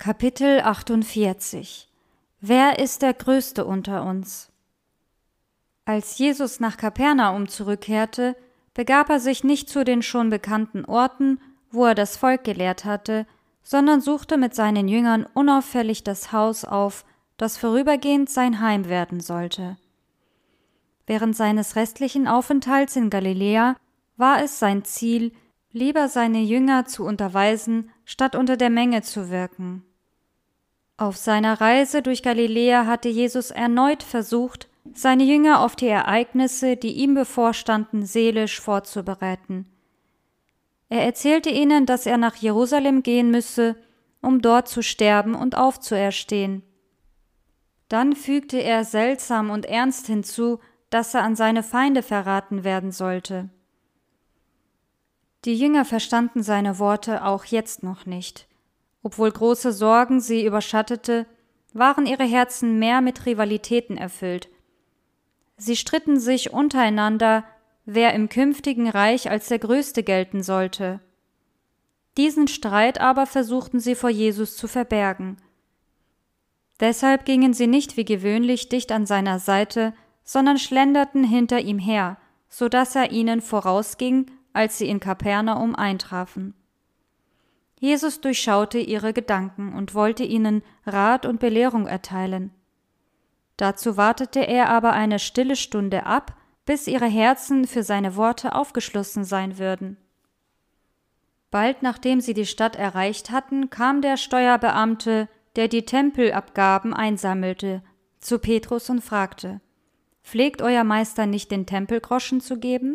Kapitel 48. Wer ist der Größte unter uns? Als Jesus nach Kapernaum zurückkehrte, begab er sich nicht zu den schon bekannten Orten, wo er das Volk gelehrt hatte, sondern suchte mit seinen Jüngern unauffällig das Haus auf, das vorübergehend sein Heim werden sollte. Während seines restlichen Aufenthalts in Galiläa war es sein Ziel, lieber seine Jünger zu unterweisen, statt unter der Menge zu wirken. Auf seiner Reise durch Galiläa hatte Jesus erneut versucht, seine Jünger auf die Ereignisse, die ihm bevorstanden, seelisch vorzubereiten. Er erzählte ihnen, dass er nach Jerusalem gehen müsse, um dort zu sterben und aufzuerstehen. Dann fügte er seltsam und ernst hinzu, dass er an seine Feinde verraten werden sollte. Die Jünger verstanden seine Worte auch jetzt noch nicht. Obwohl große Sorgen sie überschattete, waren ihre Herzen mehr mit Rivalitäten erfüllt. Sie stritten sich untereinander, wer im künftigen Reich als der Größte gelten sollte. Diesen Streit aber versuchten sie vor Jesus zu verbergen. Deshalb gingen sie nicht wie gewöhnlich dicht an seiner Seite, sondern schlenderten hinter ihm her, so dass er ihnen vorausging, als sie in Kapernaum eintrafen. Jesus durchschaute ihre Gedanken und wollte ihnen Rat und Belehrung erteilen. Dazu wartete er aber eine stille Stunde ab, bis ihre Herzen für seine Worte aufgeschlossen sein würden. Bald nachdem sie die Stadt erreicht hatten, kam der Steuerbeamte, der die Tempelabgaben einsammelte, zu Petrus und fragte: »Pflegt euer Meister nicht, den Tempelgroschen zu geben?«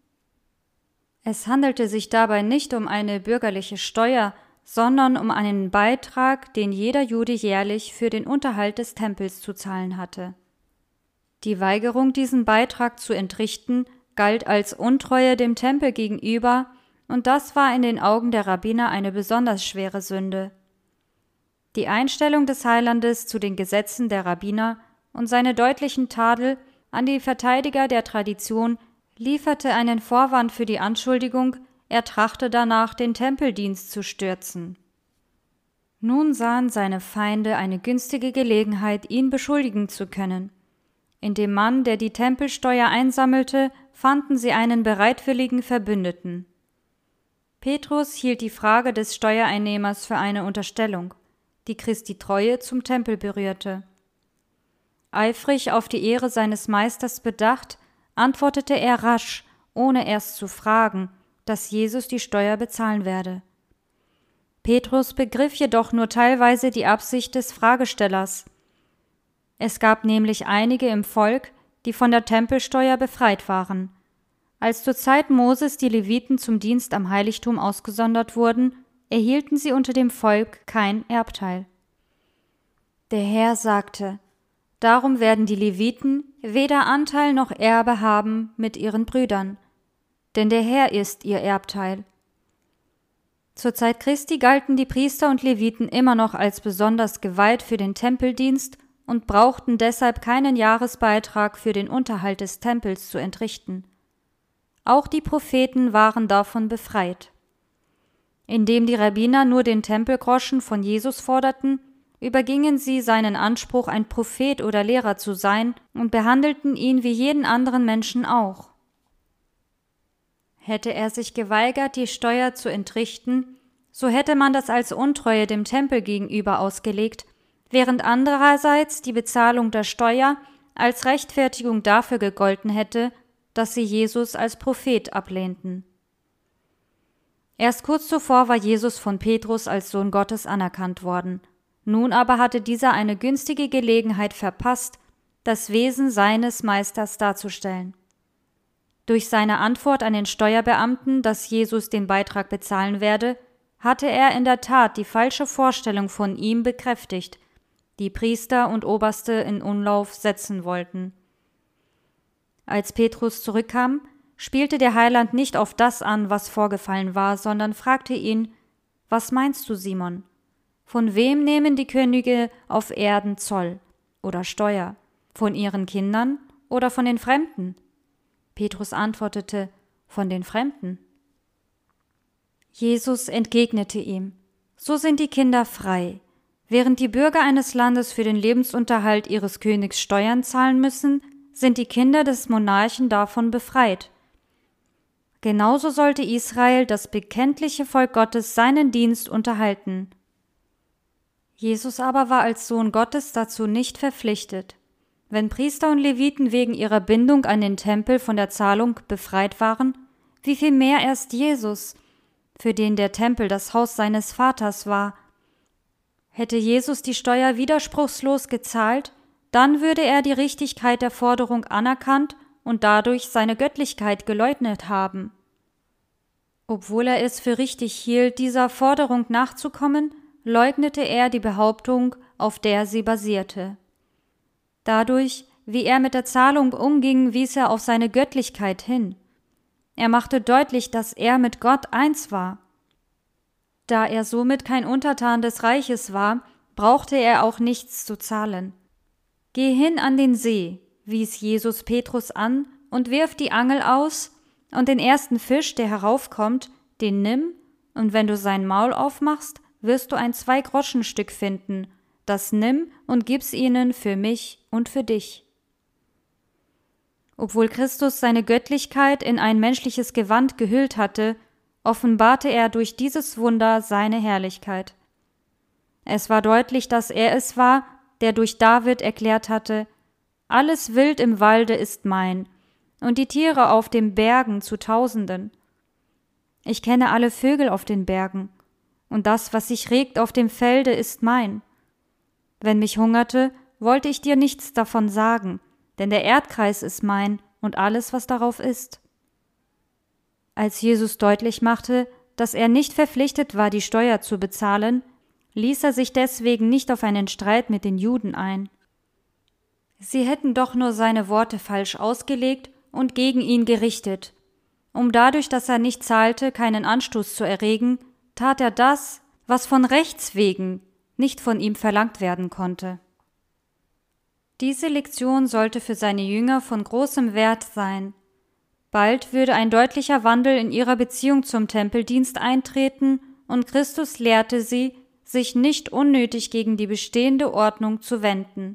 Es handelte sich dabei nicht um eine bürgerliche Steuer, sondern um einen Beitrag, den jeder Jude jährlich für den Unterhalt des Tempels zu zahlen hatte. Die Weigerung, diesen Beitrag zu entrichten, galt als Untreue dem Tempel gegenüber, und das war in den Augen der Rabbiner eine besonders schwere Sünde. Die Einstellung des Heilandes zu den Gesetzen der Rabbiner und seine deutlichen Tadel an die Verteidiger der Tradition lieferte einen Vorwand für die Anschuldigung, er trachte danach, den Tempeldienst zu stürzen. Nun sahen seine Feinde eine günstige Gelegenheit, ihn beschuldigen zu können. In dem Mann, der die Tempelsteuer einsammelte, fanden sie einen bereitwilligen Verbündeten. Petrus hielt die Frage des Steuereinnehmers für eine Unterstellung, die Christi Treue zum Tempel berührte. Eifrig auf die Ehre seines Meisters bedacht, antwortete er rasch, ohne erst zu fragen, dass Jesus die Steuer bezahlen werde. Petrus begriff jedoch nur teilweise die Absicht des Fragestellers. Es gab nämlich einige im Volk, die von der Tempelsteuer befreit waren. Als zur Zeit Moses die Leviten zum Dienst am Heiligtum ausgesondert wurden, erhielten sie unter dem Volk kein Erbteil. Der Herr sagte: Darum werden die Leviten weder Anteil noch Erbe haben mit ihren Brüdern, denn der Herr ist ihr Erbteil. Zur Zeit Christi galten die Priester und Leviten immer noch als besonders geweiht für den Tempeldienst und brauchten deshalb keinen Jahresbeitrag für den Unterhalt des Tempels zu entrichten. Auch die Propheten waren davon befreit. Indem die Rabbiner nur den Tempelgroschen von Jesus forderten, übergingen sie seinen Anspruch, ein Prophet oder Lehrer zu sein, und behandelten ihn wie jeden anderen Menschen auch. Hätte er sich geweigert, die Steuer zu entrichten, so hätte man das als Untreue dem Tempel gegenüber ausgelegt, während andererseits die Bezahlung der Steuer als Rechtfertigung dafür gegolten hätte, dass sie Jesus als Prophet ablehnten. Erst kurz zuvor war Jesus von Petrus als Sohn Gottes anerkannt worden. Nun aber hatte dieser eine günstige Gelegenheit verpasst, das Wesen seines Meisters darzustellen. Durch seine Antwort an den Steuerbeamten, dass Jesus den Beitrag bezahlen werde, hatte er in der Tat die falsche Vorstellung von ihm bekräftigt, die Priester und Oberste in Umlauf setzen wollten. Als Petrus zurückkam, spielte der Heiland nicht auf das an, was vorgefallen war, sondern fragte ihn: »Was meinst du, Simon? Von wem nehmen die Könige auf Erden Zoll oder Steuer? Von ihren Kindern oder von den Fremden?« Petrus antwortete: »Von den Fremden.« Jesus entgegnete ihm: »So sind die Kinder frei. Während die Bürger eines Landes für den Lebensunterhalt ihres Königs Steuern zahlen müssen, sind die Kinder des Monarchen davon befreit. Genauso sollte Israel, das bekenntliche Volk Gottes, seinen Dienst unterhalten. Jesus aber war als Sohn Gottes dazu nicht verpflichtet. Wenn Priester und Leviten wegen ihrer Bindung an den Tempel von der Zahlung befreit waren, wie viel mehr erst Jesus, für den der Tempel das Haus seines Vaters war. Hätte Jesus die Steuer widerspruchslos gezahlt, dann würde er die Richtigkeit der Forderung anerkannt und dadurch seine Göttlichkeit geleugnet haben. Obwohl er es für richtig hielt, dieser Forderung nachzukommen, leugnete er die Behauptung, auf der sie basierte. Dadurch, wie er mit der Zahlung umging, wies er auf seine Göttlichkeit hin. Er machte deutlich, dass er mit Gott eins war. Da er somit kein Untertan des Reiches war, brauchte er auch nichts zu zahlen. Geh hin an den See, wies Jesus Petrus an, und wirf die Angel aus, und den ersten Fisch, der heraufkommt, den nimm, und wenn du sein Maul aufmachst, wirst du ein 2-Groschen-Stück finden, das nimm und gib's ihnen für mich und für dich. Obwohl Christus seine Göttlichkeit in ein menschliches Gewand gehüllt hatte, offenbarte er durch dieses Wunder seine Herrlichkeit. Es war deutlich, dass er es war, der durch David erklärt hatte: Alles Wild im Walde ist mein, und die Tiere auf den Bergen zu Tausenden. Ich kenne alle Vögel auf den Bergen, und das, was sich regt auf dem Felde, ist mein. Wenn mich hungerte, wollte ich dir nichts davon sagen, denn der Erdkreis ist mein und alles, was darauf ist. Als Jesus deutlich machte, dass er nicht verpflichtet war, die Steuer zu bezahlen, ließ er sich deswegen nicht auf einen Streit mit den Juden ein. Sie hätten doch nur seine Worte falsch ausgelegt und gegen ihn gerichtet. Um dadurch, dass er nicht zahlte, keinen Anstoß zu erregen, tat er das, was von Rechts wegen nicht von ihm verlangt werden konnte. Diese Lektion sollte für seine Jünger von großem Wert sein. Bald würde ein deutlicher Wandel in ihrer Beziehung zum Tempeldienst eintreten und Christus lehrte sie, sich nicht unnötig gegen die bestehende Ordnung zu wenden.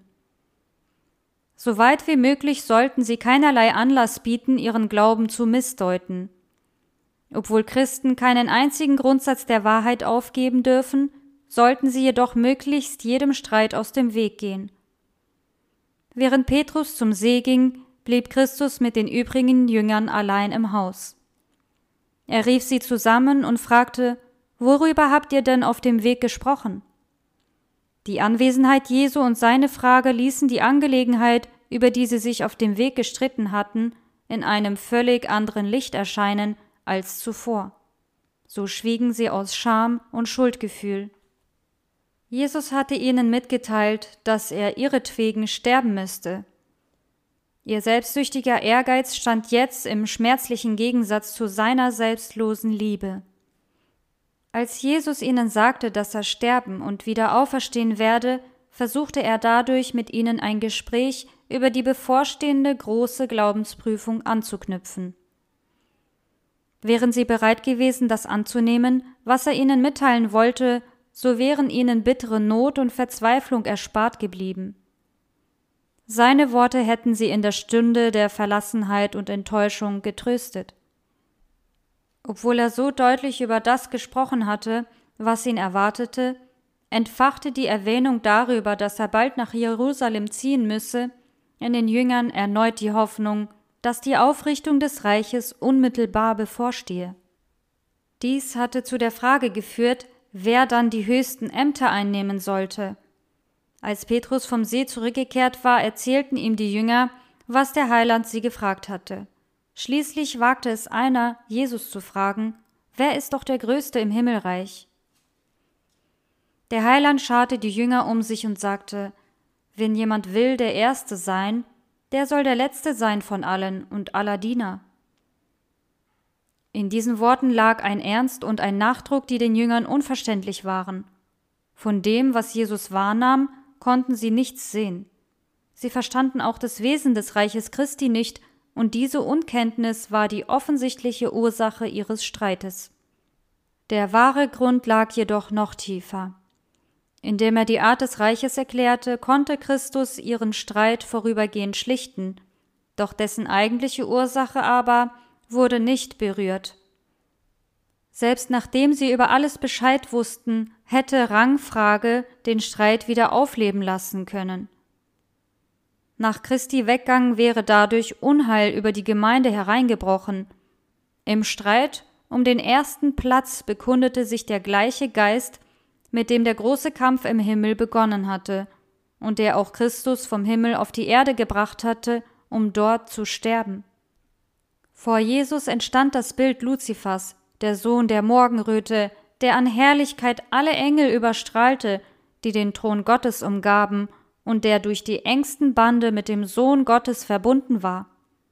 So weit wie möglich sollten sie keinerlei Anlass bieten, ihren Glauben zu missdeuten. Obwohl Christen keinen einzigen Grundsatz der Wahrheit aufgeben dürfen, sollten sie jedoch möglichst jedem Streit aus dem Weg gehen. Während Petrus zum See ging, blieb Christus mit den übrigen Jüngern allein im Haus. Er rief sie zusammen und fragte: Worüber habt ihr denn auf dem Weg gesprochen? Die Anwesenheit Jesu und seine Frage ließen die Angelegenheit, über die sie sich auf dem Weg gestritten hatten, in einem völlig anderen Licht erscheinen als zuvor. So schwiegen sie aus Scham und Schuldgefühl. Jesus hatte ihnen mitgeteilt, dass er ihretwegen sterben müsste. Ihr selbstsüchtiger Ehrgeiz stand jetzt im schmerzlichen Gegensatz zu seiner selbstlosen Liebe. Als Jesus ihnen sagte, dass er sterben und wieder auferstehen werde, versuchte er dadurch, mit ihnen ein Gespräch über die bevorstehende große Glaubensprüfung anzuknüpfen. Wären sie bereit gewesen, das anzunehmen, was er ihnen mitteilen wollte, so wären ihnen bittere Not und Verzweiflung erspart geblieben. Seine Worte hätten sie in der Stunde der Verlassenheit und Enttäuschung getröstet. Obwohl er so deutlich über das gesprochen hatte, was ihn erwartete, entfachte die Erwähnung darüber, dass er bald nach Jerusalem ziehen müsse, in den Jüngern erneut die Hoffnung, dass die Aufrichtung des Reiches unmittelbar bevorstehe. Dies hatte zu der Frage geführt, wer dann die höchsten Ämter einnehmen sollte. Als Petrus vom See zurückgekehrt war, erzählten ihm die Jünger, was der Heiland sie gefragt hatte. Schließlich wagte es einer, Jesus zu fragen: Wer ist doch der Größte im Himmelreich? Der Heiland scharte die Jünger um sich und sagte: Wenn jemand will der Erste sein, der soll der Letzte sein von allen und aller Diener. In diesen Worten lag ein Ernst und ein Nachdruck, die den Jüngern unverständlich waren. Von dem, was Jesus wahrnahm, konnten sie nichts sehen. Sie verstanden auch das Wesen des Reiches Christi nicht, und diese Unkenntnis war die offensichtliche Ursache ihres Streites. Der wahre Grund lag jedoch noch tiefer. Indem er die Art des Reiches erklärte, konnte Christus ihren Streit vorübergehend schlichten, doch dessen eigentliche Ursache aber wurde nicht berührt. Selbst nachdem sie über alles Bescheid wussten, hätte Rangfrage den Streit wieder aufleben lassen können. Nach Christi Weggang wäre dadurch Unheil über die Gemeinde hereingebrochen. Im Streit um den ersten Platz bekundete sich der gleiche Geist, mit dem der große Kampf im Himmel begonnen hatte und der auch Christus vom Himmel auf die Erde gebracht hatte, um dort zu sterben. Vor Jesus entstand das Bild Luzifers, der Sohn der Morgenröte, der an Herrlichkeit alle Engel überstrahlte, die den Thron Gottes umgaben und der durch die engsten Bande mit dem Sohn Gottes verbunden war.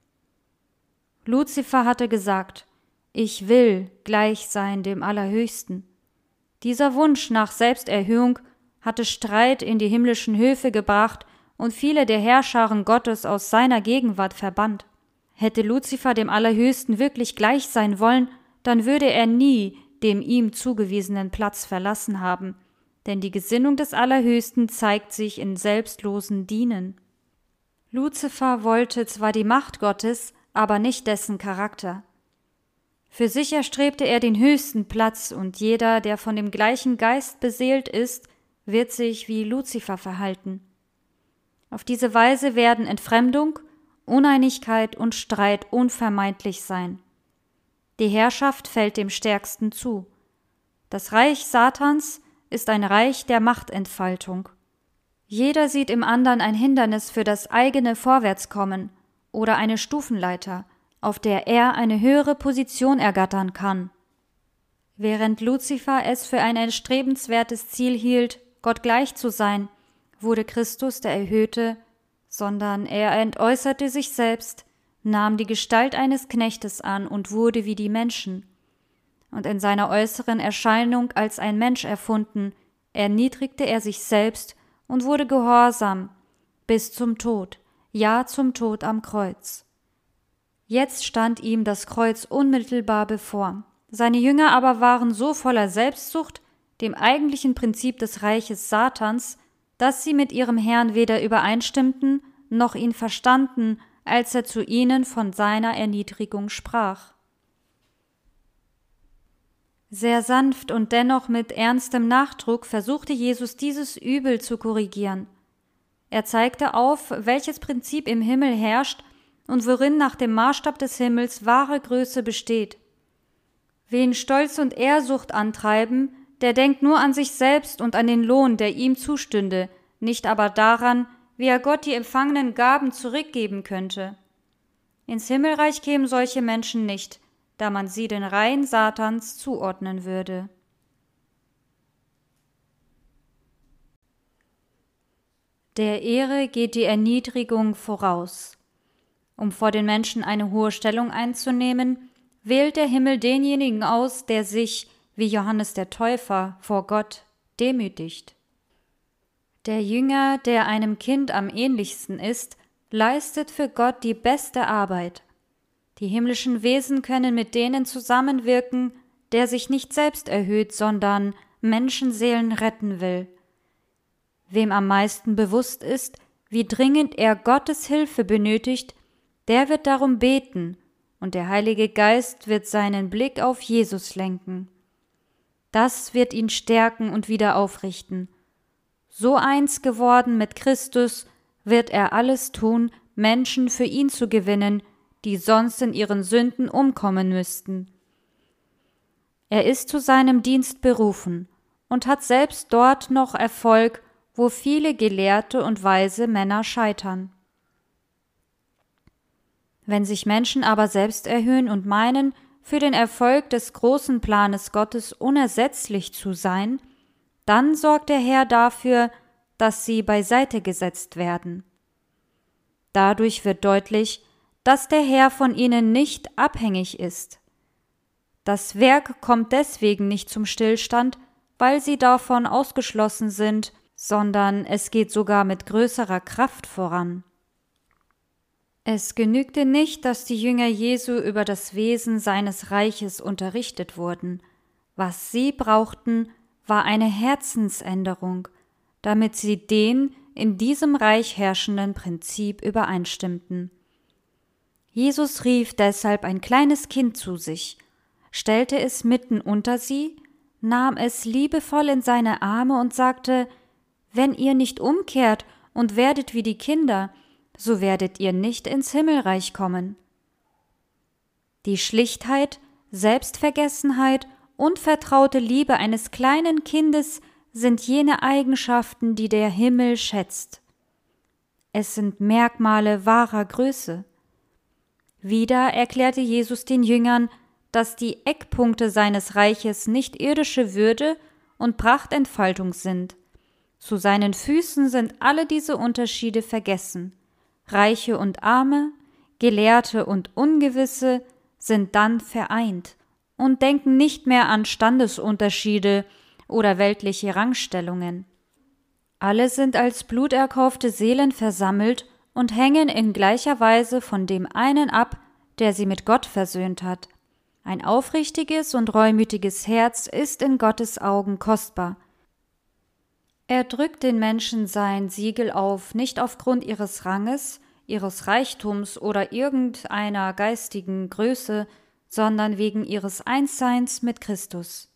Luzifer hatte gesagt: Ich will gleich sein dem Allerhöchsten. Dieser Wunsch nach Selbsterhöhung hatte Streit in die himmlischen Höfe gebracht und viele der Heerscharen Gottes aus seiner Gegenwart verbannt. Hätte Luzifer dem Allerhöchsten wirklich gleich sein wollen, dann würde er nie dem ihm zugewiesenen Platz verlassen haben, denn die Gesinnung des Allerhöchsten zeigt sich in selbstlosen Dienen. Luzifer wollte zwar die Macht Gottes, aber nicht dessen Charakter. Für sich erstrebte er den höchsten Platz, und jeder, der von dem gleichen Geist beseelt ist, wird sich wie Luzifer verhalten. Auf diese Weise werden Entfremdung, Uneinigkeit und Streit unvermeidlich sein. Die Herrschaft fällt dem Stärksten zu. Das Reich Satans ist ein Reich der Machtentfaltung. Jeder sieht im anderen ein Hindernis für das eigene Vorwärtskommen oder eine Stufenleiter, auf der er eine höhere Position ergattern kann. Während Luzifer es für ein erstrebenswertes Ziel hielt, Gott gleich zu sein, wurde Christus der Erhöhte, sondern er entäußerte sich selbst, nahm die Gestalt eines Knechtes an und wurde wie die Menschen. Und in seiner äußeren Erscheinung als ein Mensch erfunden, erniedrigte er sich selbst und wurde gehorsam bis zum Tod, ja zum Tod am Kreuz. Jetzt stand ihm das Kreuz unmittelbar bevor. Seine Jünger aber waren so voller Selbstsucht, dem eigentlichen Prinzip des Reiches Satans, dass sie mit ihrem Herrn weder übereinstimmten noch ihn verstanden, als er zu ihnen von seiner Erniedrigung sprach. Sehr sanft und dennoch mit ernstem Nachdruck versuchte Jesus dieses Übel zu korrigieren. Er zeigte auf, welches Prinzip im Himmel herrscht und worin nach dem Maßstab des Himmels wahre Größe besteht. Wen Stolz und Ehrsucht antreiben, der denkt nur an sich selbst und an den Lohn, der ihm zustünde, nicht aber daran, wie er Gott die empfangenen Gaben zurückgeben könnte. Ins Himmelreich kämen solche Menschen nicht, da man sie den Reihen Satans zuordnen würde. Der Ehre geht die Erniedrigung voraus. Um vor den Menschen eine hohe Stellung einzunehmen, wählt der Himmel denjenigen aus, der sich, wie Johannes der Täufer, vor Gott demütigt. Der Jünger, der einem Kind am ähnlichsten ist, leistet für Gott die beste Arbeit. Die himmlischen Wesen können mit denen zusammenwirken, der sich nicht selbst erhöht, sondern Menschenseelen retten will. Wem am meisten bewusst ist, wie dringend er Gottes Hilfe benötigt, der wird darum beten, und der Heilige Geist wird seinen Blick auf Jesus lenken. Das wird ihn stärken und wieder aufrichten. So eins geworden mit Christus, wird er alles tun, Menschen für ihn zu gewinnen, die sonst in ihren Sünden umkommen müssten. Er ist zu seinem Dienst berufen und hat selbst dort noch Erfolg, wo viele gelehrte und weise Männer scheitern. Wenn sich Menschen aber selbst erhöhen und meinen, für den Erfolg des großen Planes Gottes unersetzlich zu sein, dann sorgt der Herr dafür, dass sie beiseite gesetzt werden. Dadurch wird deutlich, dass der Herr von ihnen nicht abhängig ist. Das Werk kommt deswegen nicht zum Stillstand, weil sie davon ausgeschlossen sind, sondern es geht sogar mit größerer Kraft voran. Es genügte nicht, dass die Jünger Jesu über das Wesen seines Reiches unterrichtet wurden. Was sie brauchten, war eine Herzensänderung, damit sie den in diesem Reich herrschenden Prinzip übereinstimmten. Jesus rief deshalb ein kleines Kind zu sich, stellte es mitten unter sie, nahm es liebevoll in seine Arme und sagte: Wenn ihr nicht umkehrt und werdet wie die Kinder, so werdet ihr nicht ins Himmelreich kommen. Die Schlichtheit, Selbstvergessenheit und vertraute Liebe eines kleinen Kindes sind jene Eigenschaften, die der Himmel schätzt. Es sind Merkmale wahrer Größe. Wieder erklärte Jesus den Jüngern, dass die Eckpunkte seines Reiches nicht irdische Würde und Prachtentfaltung sind. Zu seinen Füßen sind alle diese Unterschiede vergessen. Reiche und Arme, Gelehrte und Ungewisse sind dann vereint und denken nicht mehr an Standesunterschiede oder weltliche Rangstellungen. Alle sind als bluterkaufte Seelen versammelt und hängen in gleicher Weise von dem einen ab, der sie mit Gott versöhnt hat. Ein aufrichtiges und reumütiges Herz ist in Gottes Augen kostbar. Er drückt den Menschen sein Siegel auf, nicht aufgrund ihres Ranges, ihres Reichtums oder irgendeiner geistigen Größe, sondern wegen ihres Einsseins mit Christus.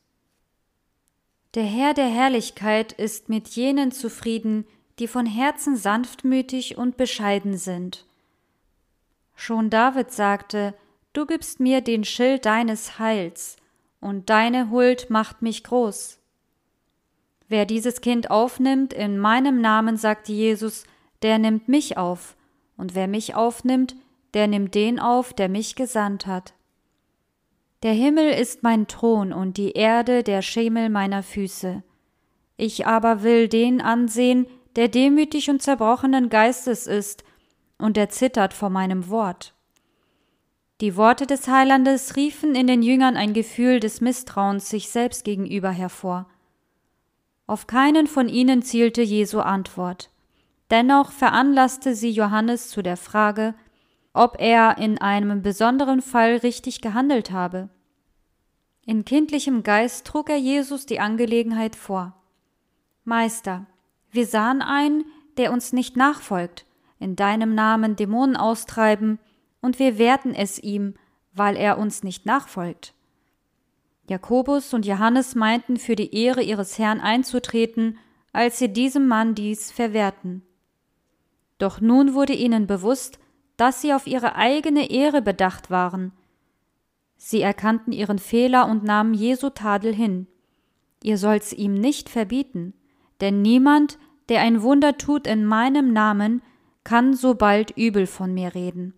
Der Herr der Herrlichkeit ist mit jenen zufrieden, die von Herzen sanftmütig und bescheiden sind. Schon David sagte: Du gibst mir den Schild deines Heils, und deine Huld macht mich groß. Wer dieses Kind aufnimmt in meinem Namen, sagte Jesus, der nimmt mich auf, und wer mich aufnimmt, der nimmt den auf, der mich gesandt hat. Der Himmel ist mein Thron und die Erde der Schemel meiner Füße. Ich aber will den ansehen, der demütig und zerbrochenen Geistes ist, und der zittert vor meinem Wort. Die Worte des Heilandes riefen in den Jüngern ein Gefühl des Misstrauens sich selbst gegenüber hervor. Auf keinen von ihnen zielte Jesu Antwort. Dennoch veranlasste sie Johannes zu der Frage, ob er in einem besonderen Fall richtig gehandelt habe. In kindlichem Geist trug er Jesus die Angelegenheit vor. Meister, wir sahen einen, der uns nicht nachfolgt, in deinem Namen Dämonen austreiben, und wir wehrten es ihm, weil er uns nicht nachfolgt. Jakobus und Johannes meinten, für die Ehre ihres Herrn einzutreten, als sie diesem Mann dies verwehrten. Doch nun wurde ihnen bewusst, dass sie auf ihre eigene Ehre bedacht waren. Sie erkannten ihren Fehler und nahmen Jesu Tadel hin. Ihr sollt's ihm nicht verbieten, denn niemand, der ein Wunder tut in meinem Namen, kann so bald übel von mir reden.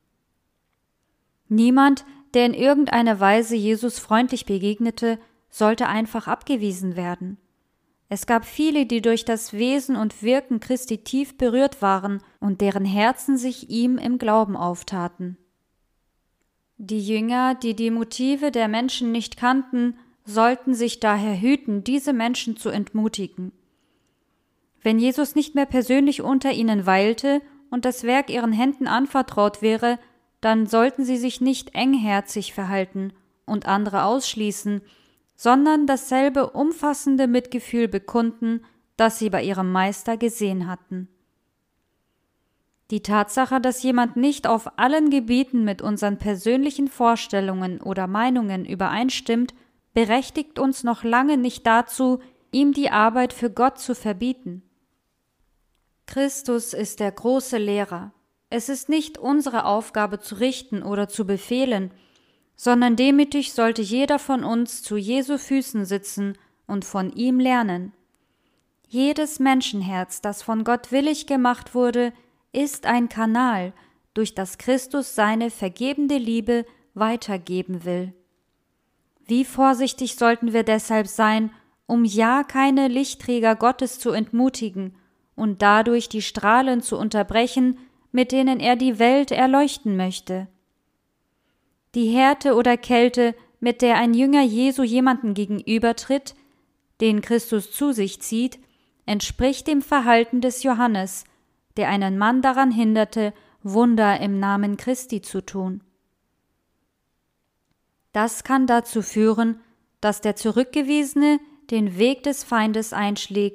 Niemand, der in irgendeiner Weise Jesus freundlich begegnete, sollte einfach abgewiesen werden. Es gab viele, die durch das Wesen und Wirken Christi tief berührt waren und deren Herzen sich ihm im Glauben auftaten. Die Jünger, die die Motive der Menschen nicht kannten, sollten sich daher hüten, diese Menschen zu entmutigen. Wenn Jesus nicht mehr persönlich unter ihnen weilte und das Werk ihren Händen anvertraut wäre, dann sollten sie sich nicht engherzig verhalten und andere ausschließen, sondern dasselbe umfassende Mitgefühl bekunden, das sie bei ihrem Meister gesehen hatten. Die Tatsache, dass jemand nicht auf allen Gebieten mit unseren persönlichen Vorstellungen oder Meinungen übereinstimmt, berechtigt uns noch lange nicht dazu, ihm die Arbeit für Gott zu verbieten. Christus ist der große Lehrer. Es ist nicht unsere Aufgabe zu richten oder zu befehlen, sondern demütig sollte jeder von uns zu Jesu Füßen sitzen und von ihm lernen. Jedes Menschenherz, das von Gott willig gemacht wurde, ist ein Kanal, durch das Christus seine vergebende Liebe weitergeben will. Wie vorsichtig sollten wir deshalb sein, um ja keine Lichtträger Gottes zu entmutigen und dadurch die Strahlen zu unterbrechen, mit denen er die Welt erleuchten möchte. Die Härte oder Kälte, mit der ein Jünger Jesu jemanden gegenübertritt, den Christus zu sich zieht, entspricht dem Verhalten des Johannes, der einen Mann daran hinderte, Wunder im Namen Christi zu tun. Das kann dazu führen, dass der Zurückgewiesene den Weg des Feindes einschlägt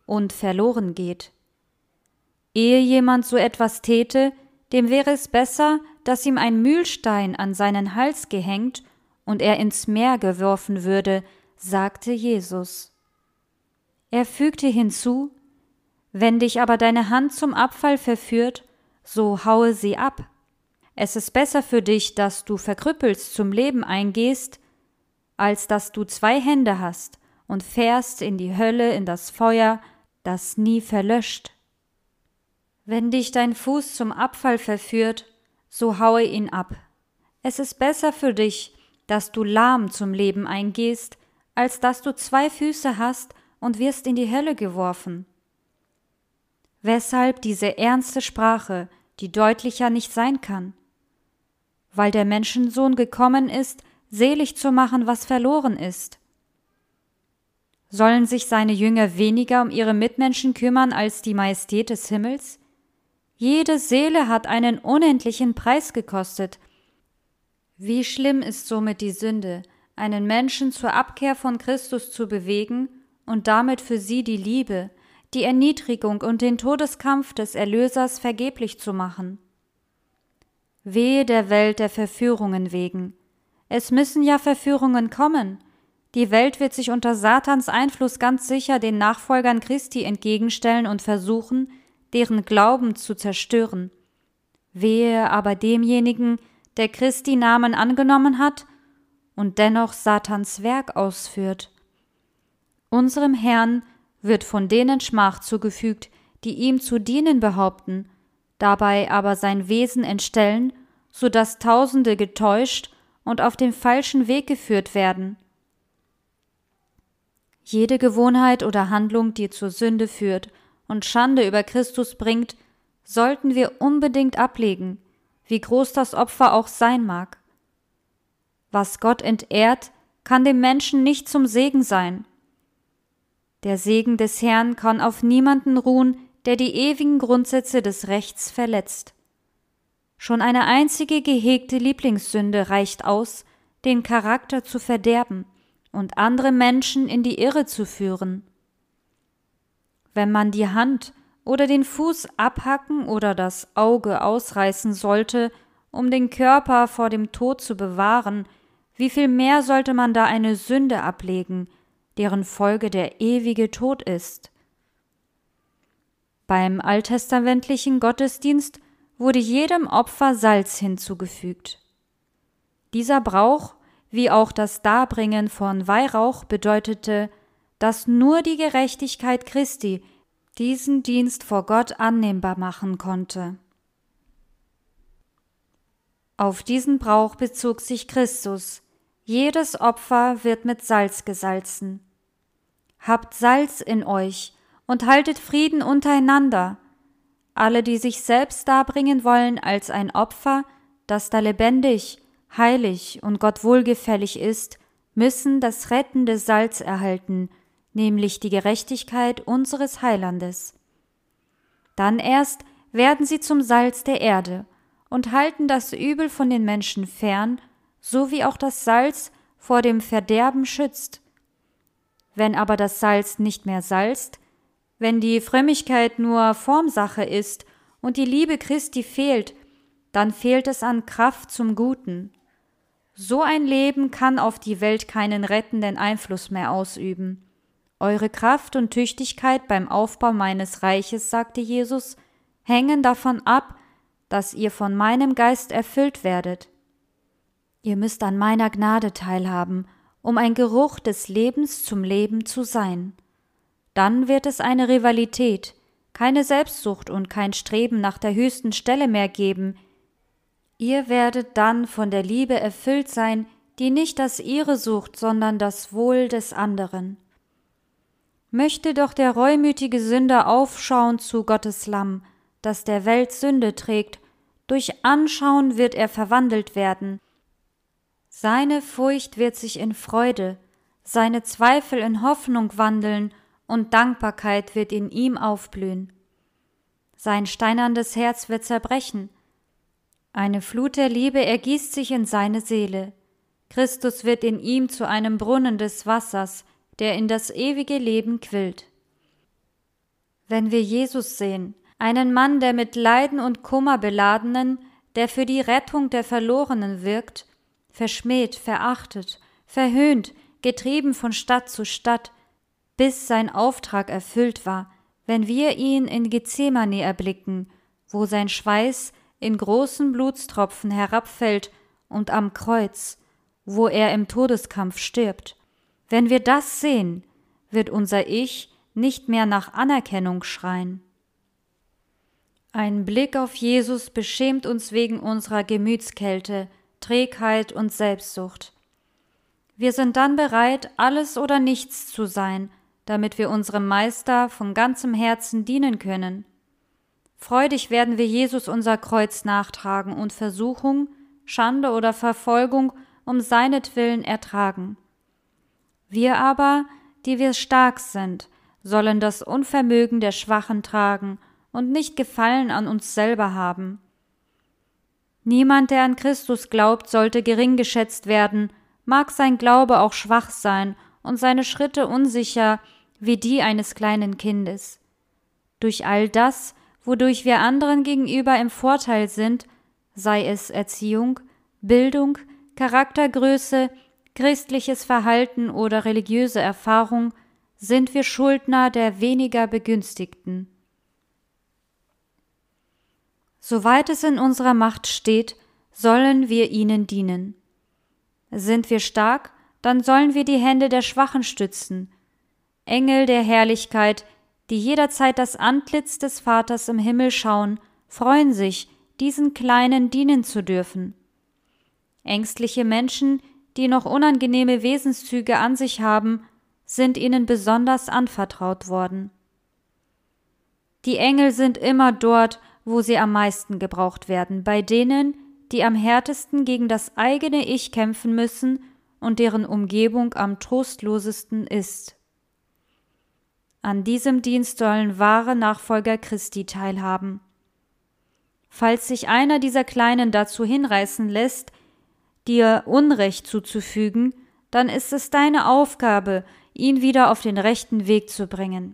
und verloren geht. Ehe jemand so etwas täte, dem wäre es besser, dass ihm ein Mühlstein an seinen Hals gehängt und er ins Meer geworfen würde, sagte Jesus. Er fügte hinzu: Wenn dich aber deine Hand zum Abfall verführt, so haue sie ab. Es ist besser für dich, dass du verkrüppelt zum Leben eingehst, als dass du 2 Hände hast und fährst in die Hölle, in das Feuer, das nie verlöscht. Wenn dich dein Fuß zum Abfall verführt, so haue ihn ab. Es ist besser für dich, dass du lahm zum Leben eingehst, als dass du 2 Füße hast und wirst in die Hölle geworfen. Weshalb diese ernste Sprache, die deutlicher nicht sein kann? Weil der Menschensohn gekommen ist, selig zu machen, was verloren ist. Sollen sich seine Jünger weniger um ihre Mitmenschen kümmern als die Majestät des Himmels? Jede Seele hat einen unendlichen Preis gekostet. Wie schlimm ist somit die Sünde, einen Menschen zur Abkehr von Christus zu bewegen und damit für sie die Liebe, die Erniedrigung und den Todeskampf des Erlösers vergeblich zu machen. Wehe der Welt der Verführungen wegen. Es müssen ja Verführungen kommen. Die Welt wird sich unter Satans Einfluss ganz sicher den Nachfolgern Christi entgegenstellen und versuchen, deren Glauben zu zerstören. Wehe aber demjenigen, der Christi Namen angenommen hat und dennoch Satans Werk ausführt. Unserem Herrn wird von denen Schmach zugefügt, die ihm zu dienen behaupten, dabei aber sein Wesen entstellen, so dass Tausende getäuscht und auf den falschen Weg geführt werden. Jede Gewohnheit oder Handlung, die zur Sünde führt und Schande über Christus bringt, sollten wir unbedingt ablegen, wie groß das Opfer auch sein mag. Was Gott entehrt, kann dem Menschen nicht zum Segen sein. Der Segen des Herrn kann auf niemanden ruhen, der die ewigen Grundsätze des Rechts verletzt. Schon eine einzige gehegte Lieblingssünde reicht aus, den Charakter zu verderben und andere Menschen in die Irre zu führen. Wenn man die Hand oder den Fuß abhacken oder das Auge ausreißen sollte, um den Körper vor dem Tod zu bewahren, wie viel mehr sollte man da eine Sünde ablegen, deren Folge der ewige Tod ist? Beim alttestamentlichen Gottesdienst wurde jedem Opfer Salz hinzugefügt. Dieser Brauch, wie auch das Darbringen von Weihrauch, bedeutete, dass nur die Gerechtigkeit Christi diesen Dienst vor Gott annehmbar machen konnte. Auf diesen Brauch bezog sich Christus. Jedes Opfer wird mit Salz gesalzen. Habt Salz in euch und haltet Frieden untereinander. Alle, die sich selbst darbringen wollen als ein Opfer, das da lebendig, heilig und Gott wohlgefällig ist, müssen das rettende Salz erhalten, nämlich die Gerechtigkeit unseres Heilandes. Dann erst werden sie zum Salz der Erde und halten das Übel von den Menschen fern, so wie auch das Salz vor dem Verderben schützt. Wenn aber das Salz nicht mehr salzt, wenn die Frömmigkeit nur Formsache ist und die Liebe Christi fehlt, dann fehlt es an Kraft zum Guten. So ein Leben kann auf die Welt keinen rettenden Einfluss mehr ausüben. Eure Kraft und Tüchtigkeit beim Aufbau meines Reiches, sagte Jesus, hängen davon ab, dass ihr von meinem Geist erfüllt werdet. Ihr müsst an meiner Gnade teilhaben, um ein Geruch des Lebens zum Leben zu sein. Dann wird es eine Rivalität, keine Selbstsucht und kein Streben nach der höchsten Stelle mehr geben. Ihr werdet dann von der Liebe erfüllt sein, die nicht das ihre sucht, sondern das Wohl des anderen. Möchte doch der reumütige Sünder aufschauen zu Gottes Lamm, das der Welt Sünde trägt, durch Anschauen wird er verwandelt werden. Seine Furcht wird sich in Freude, seine Zweifel in Hoffnung wandeln und Dankbarkeit wird in ihm aufblühen. Sein steinernes Herz wird zerbrechen. Eine Flut der Liebe ergießt sich in seine Seele. Christus wird in ihm zu einem Brunnen des Wassers, der in das ewige Leben quillt. Wenn wir Jesus sehen, einen Mann, der mit Leiden und Kummer beladenen, der für die Rettung der Verlorenen wirkt, verschmäht, verachtet, verhöhnt, getrieben von Stadt zu Stadt, bis sein Auftrag erfüllt war, wenn wir ihn in Gethsemane erblicken, wo sein Schweiß in großen Blutstropfen herabfällt und am Kreuz, wo er im Todeskampf stirbt. Wenn wir das sehen, wird unser Ich nicht mehr nach Anerkennung schreien. Ein Blick auf Jesus beschämt uns wegen unserer Gemütskälte, Trägheit und Selbstsucht. Wir sind dann bereit, alles oder nichts zu sein, damit wir unserem Meister von ganzem Herzen dienen können. Freudig werden wir Jesus unser Kreuz nachtragen und Versuchung, Schande oder Verfolgung um seinetwillen ertragen. Wir aber, die wir stark sind, sollen das Unvermögen der Schwachen tragen und nicht Gefallen an uns selber haben. Niemand, der an Christus glaubt, sollte gering geschätzt werden, mag sein Glaube auch schwach sein und seine Schritte unsicher wie die eines kleinen Kindes. Durch all das, wodurch wir anderen gegenüber im Vorteil sind, sei es Erziehung, Bildung, Charaktergröße, christliches Verhalten oder religiöse Erfahrung, sind wir Schuldner der weniger Begünstigten. Soweit es in unserer Macht steht, sollen wir ihnen dienen. Sind wir stark, dann sollen wir die Hände der Schwachen stützen. Engel der Herrlichkeit, die jederzeit das Antlitz des Vaters im Himmel schauen, freuen sich, diesen Kleinen dienen zu dürfen. Ängstliche Menschen, die noch unangenehme Wesenszüge an sich haben, sind ihnen besonders anvertraut worden. Die Engel sind immer dort, wo sie am meisten gebraucht werden, bei denen, die am härtesten gegen das eigene Ich kämpfen müssen und deren Umgebung am trostlosesten ist. An diesem Dienst sollen wahre Nachfolger Christi teilhaben. Falls sich einer dieser Kleinen dazu hinreißen lässt, dir Unrecht zuzufügen, dann ist es deine Aufgabe, ihn wieder auf den rechten Weg zu bringen.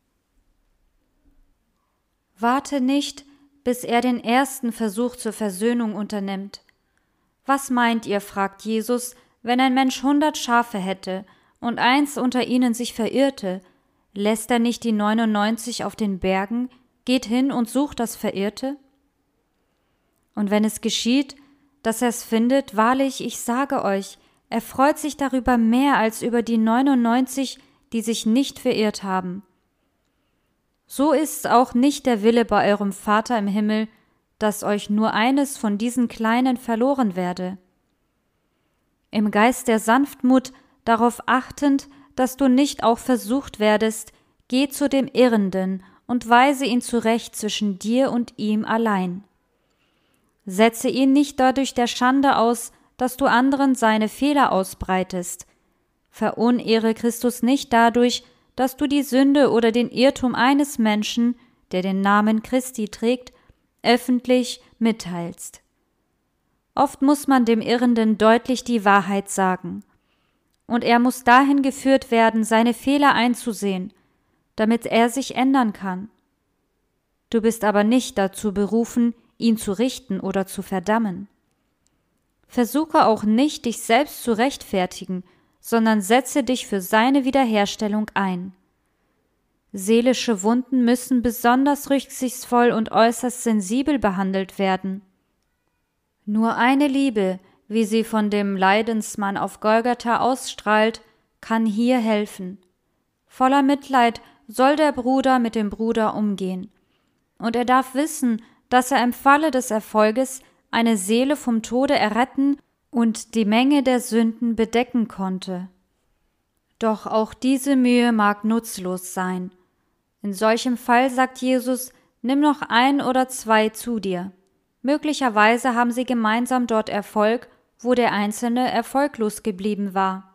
Warte nicht, bis er den ersten Versuch zur Versöhnung unternimmt. Was meint ihr, fragt Jesus, wenn ein Mensch 100 Schafe hätte und eins unter ihnen sich verirrte, lässt er nicht die 99 auf den Bergen, geht hin und sucht das Verirrte? Und wenn es geschieht, dass er es findet, wahrlich, ich sage euch, er freut sich darüber mehr als über die 99, die sich nicht verirrt haben. So ist auch nicht der Wille bei eurem Vater im Himmel, dass euch nur eines von diesen Kleinen verloren werde. Im Geist der Sanftmut, darauf achtend, dass du nicht auch versucht werdest, geh zu dem Irrenden und weise ihn zurecht zwischen dir und ihm allein. Setze ihn nicht dadurch der Schande aus, dass du anderen seine Fehler ausbreitest. Verunehre Christus nicht dadurch, dass du die Sünde oder den Irrtum eines Menschen, der den Namen Christi trägt, öffentlich mitteilst. Oft muss man dem Irrenden deutlich die Wahrheit sagen. Und er muss dahin geführt werden, seine Fehler einzusehen, damit er sich ändern kann. Du bist aber nicht dazu berufen, ihn zu richten oder zu verdammen. Versuche auch nicht, dich selbst zu rechtfertigen, sondern setze dich für seine Wiederherstellung ein. Seelische Wunden müssen besonders rücksichtsvoll und äußerst sensibel behandelt werden. Nur eine Liebe, wie sie von dem Leidensmann auf Golgatha ausstrahlt, kann hier helfen. Voller Mitleid soll der Bruder mit dem Bruder umgehen. Und er darf wissen, dass er im Falle des Erfolges eine Seele vom Tode erretten und die Menge der Sünden bedecken konnte. Doch auch diese Mühe mag nutzlos sein. In solchem Fall sagt Jesus, nimm noch 1 oder 2 zu dir. Möglicherweise haben sie gemeinsam dort Erfolg, wo der Einzelne erfolglos geblieben war.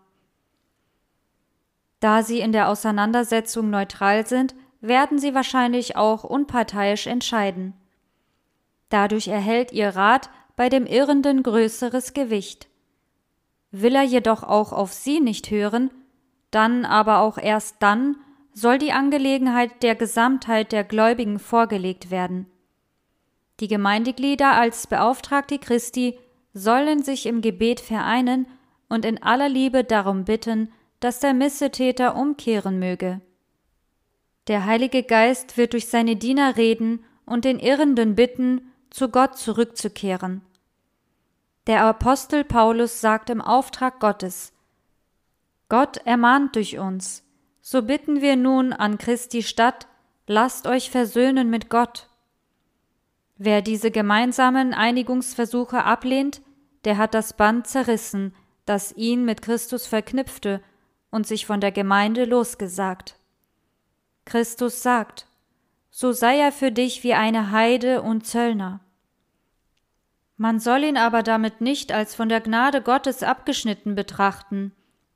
Da sie in der Auseinandersetzung neutral sind, werden sie wahrscheinlich auch unparteiisch entscheiden. Dadurch erhält ihr Rat bei dem Irrenden größeres Gewicht. Will er jedoch auch auf sie nicht hören, dann aber auch erst dann, soll die Angelegenheit der Gesamtheit der Gläubigen vorgelegt werden. Die Gemeindeglieder als Beauftragte Christi sollen sich im Gebet vereinen und in aller Liebe darum bitten, dass der Missetäter umkehren möge. Der Heilige Geist wird durch seine Diener reden und den Irrenden bitten, zu Gott zurückzukehren. Der Apostel Paulus sagt im Auftrag Gottes: Gott ermahnt durch uns, so bitten wir nun an Christi statt, lasst euch versöhnen mit Gott. Wer diese gemeinsamen Einigungsversuche ablehnt, der hat das Band zerrissen, das ihn mit Christus verknüpfte, und sich von der Gemeinde losgesagt. Christus sagt: So sei er für dich wie eine Heide und Zöllner. Man soll ihn aber damit nicht als von der Gnade Gottes abgeschnitten betrachten.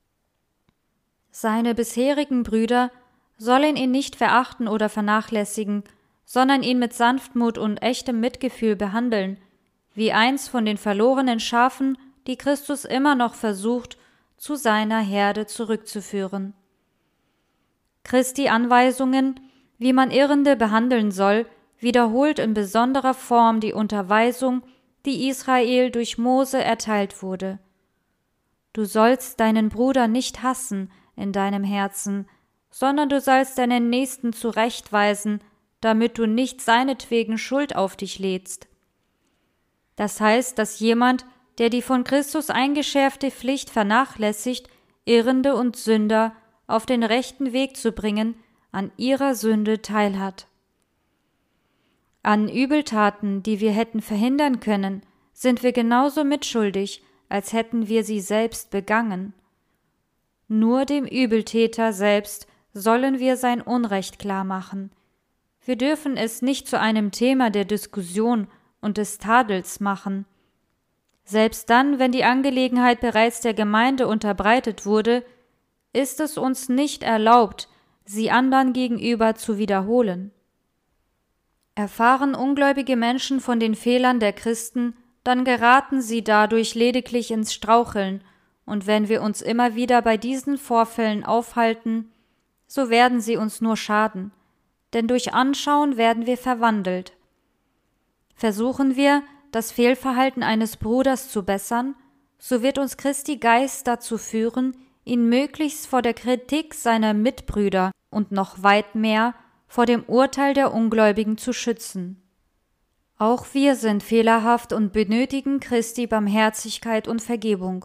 Seine bisherigen Brüder sollen ihn nicht verachten oder vernachlässigen, sondern ihn mit Sanftmut und echtem Mitgefühl behandeln, wie eins von den verlorenen Schafen, die Christus immer noch versucht, zu seiner Herde zurückzuführen. Christi Anweisungen, wie man Irrende behandeln soll, wiederholt in besonderer Form die Unterweisung, die Israel durch Mose erteilt wurde. Du sollst deinen Bruder nicht hassen in deinem Herzen, sondern du sollst deinen Nächsten zurechtweisen, damit du nicht seinetwegen Schuld auf dich lädst. Das heißt, dass jemand, der die von Christus eingeschärfte Pflicht vernachlässigt, Irrende und Sünder auf den rechten Weg zu bringen, an ihrer Sünde teilhat. An Übeltaten, die wir hätten verhindern können, sind wir genauso mitschuldig, als hätten wir sie selbst begangen. Nur dem Übeltäter selbst sollen wir sein Unrecht klarmachen. Wir dürfen es nicht zu einem Thema der Diskussion und des Tadels machen. Selbst dann, wenn die Angelegenheit bereits der Gemeinde unterbreitet wurde, ist es uns nicht erlaubt, sie anderen gegenüber zu wiederholen. Erfahren ungläubige Menschen von den Fehlern der Christen, dann geraten sie dadurch lediglich ins Straucheln, und wenn wir uns immer wieder bei diesen Vorfällen aufhalten, so werden sie uns nur schaden, denn durch Anschauen werden wir verwandelt. Versuchen wir, das Fehlverhalten eines Bruders zu bessern, so wird uns Christi Geist dazu führen, ihn möglichst vor der Kritik seiner Mitbrüder und noch weit mehr vor dem Urteil der Ungläubigen zu schützen. Auch wir sind fehlerhaft und benötigen Christi Barmherzigkeit und Vergebung.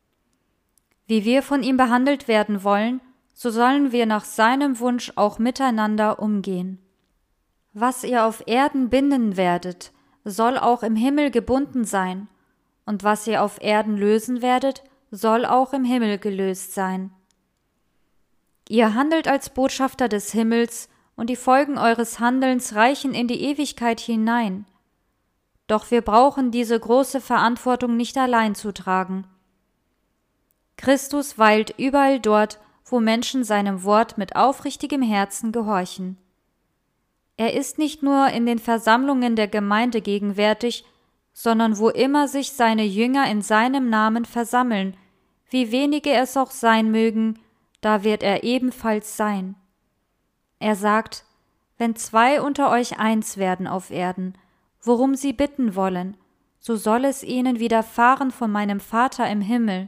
Wie wir von ihm behandelt werden wollen, so sollen wir nach seinem Wunsch auch miteinander umgehen. Was ihr auf Erden binden werdet, soll auch im Himmel gebunden sein, und was ihr auf Erden lösen werdet, soll auch im Himmel gelöst sein. Ihr handelt als Botschafter des Himmels, und die Folgen eures Handelns reichen in die Ewigkeit hinein. Doch wir brauchen diese große Verantwortung nicht allein zu tragen. Christus weilt überall dort, wo Menschen seinem Wort mit aufrichtigem Herzen gehorchen. Er ist nicht nur in den Versammlungen der Gemeinde gegenwärtig, sondern wo immer sich seine Jünger in seinem Namen versammeln, wie wenige es auch sein mögen, da wird er ebenfalls sein. Er sagt: Wenn 2 unter euch eins werden auf Erden, worum sie bitten wollen, so soll es ihnen widerfahren von meinem Vater im Himmel.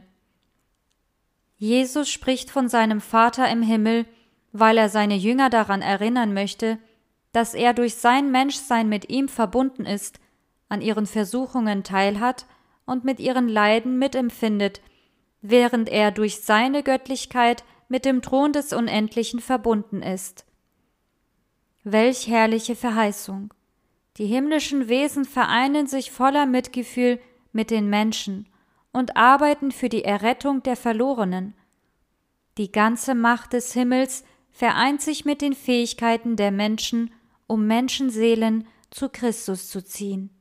Jesus spricht von seinem Vater im Himmel, weil er seine Jünger daran erinnern möchte, dass er durch sein Menschsein mit ihm verbunden ist, an ihren Versuchungen teilhat und mit ihren Leiden mitempfindet, während er durch seine Göttlichkeit mit dem Thron des Unendlichen verbunden ist. Welch herrliche Verheißung! Die himmlischen Wesen vereinen sich voller Mitgefühl mit den Menschen und arbeiten für die Errettung der Verlorenen. Die ganze Macht des Himmels vereint sich mit den Fähigkeiten der Menschen, um Menschenseelen zu Christus zu ziehen.